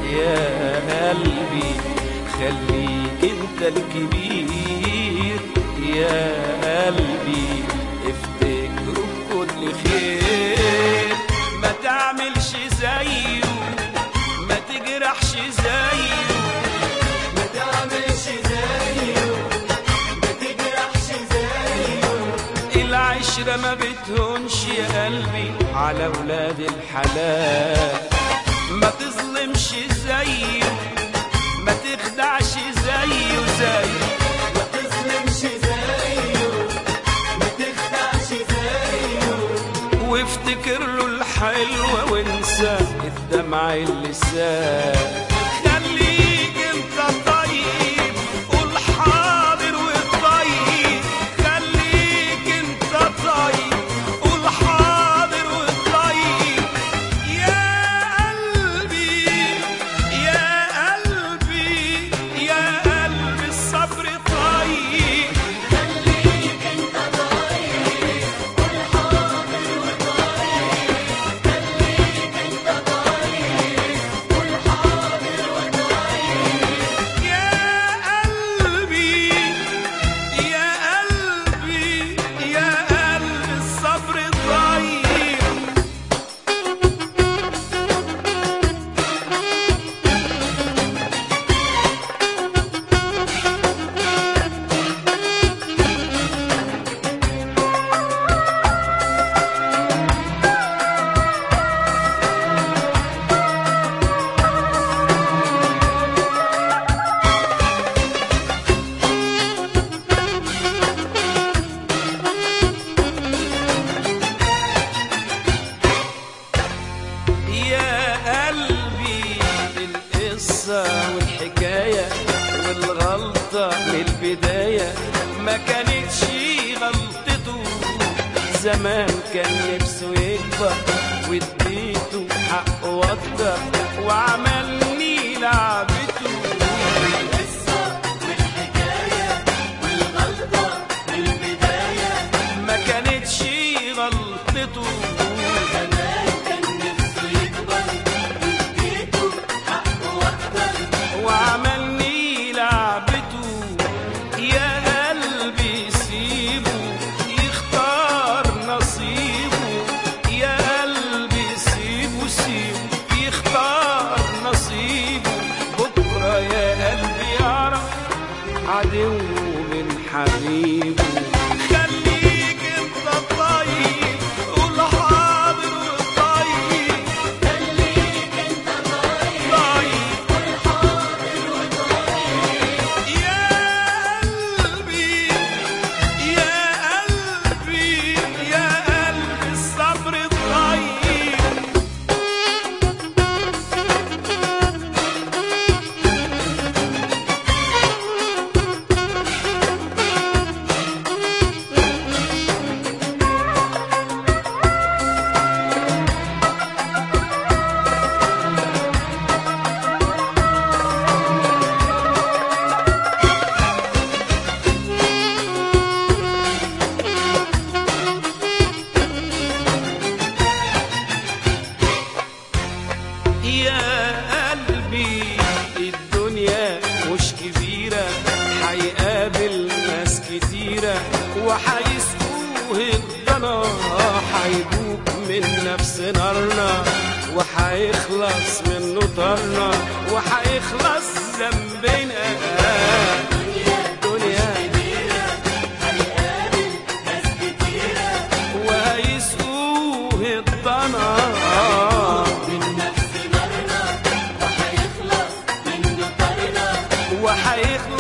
يا قلبي خليك انت الكبير يا قلبي افتكره بكل خير ما تعملش زيه ما تجرحش زيه ما تعملش زيه ما تجرحش زيه العشرة ما بتهونش يا قلبي على ولاد الحلال ما تظلمش زيه ما تخدعش زيه ما تظلمش زيه ما تخدعش زيه وافتكر له الحلوة وانسى الدمع اللي سال خليك انت طيب قول حاضر والطيب خليك انت طيب قول حاضر والطيب يا قلبي يا قلبي يا قلبي الصبر طيب خليك انت طيب قول حاضر وطيب خليك انت طيب قول حاضر وطيب يا قلبي يا قلبي يا قلبي الصبر طيب يا قلبي القصة والحكاية والغلطة من البداية ما كانتش غلطته زمان كان نفسه يكبر واديته حقه أكتر وعملني لعبته القصة والحكاية والغلطة من البداية ما كانتش غلطته زمان كان نفسه يكبر واديته حقه أكتر وعملني لعبته يا قلبي سيبه يختار نصيبه يا قلبي سيبه سيبه يختار نصيبه بكرة يا قلبي يعرف عدو من حبيبه خليك انت طيب قول حاضر وطيب خليك انت طيب طيب قول حاضر وطيب يا قلبي يا قلبي يا قلبي الصبر طيب يا قلبي الدنيا مش كبيرة هيقابل ناس كتيرة وهيسقوه الضنا هيدوب من نفس نارنا وهيخلص منه طارنا وهيخلص ذنبنا الدنيا هيقابل ناس كتيرة وهيسقوه الضنا من نفس نارنا وهيخلص منه طارنا وهيخلص